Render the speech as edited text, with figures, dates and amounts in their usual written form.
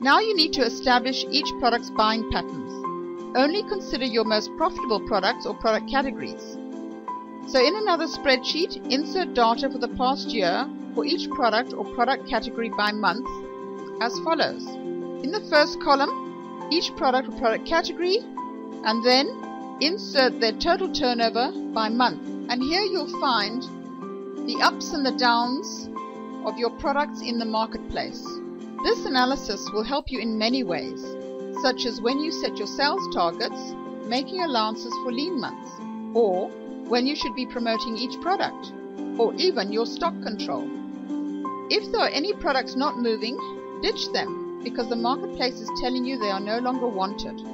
Now you need to establish each product's buying patterns. Only consider your most profitable products or product categories. So in another spreadsheet, insert data for the past year for each product or product category by month as follows. In the first column, each product or product category, and then insert their total turnover by month. And here you'll find the ups and the downs of your products in the marketplace. This analysis will help you in many ways, such as when you set your sales targets, making allowances for lean months, or when you should be promoting each product, or even your stock control. If there are any products not moving, ditch them, because the marketplace is telling you they are no longer wanted.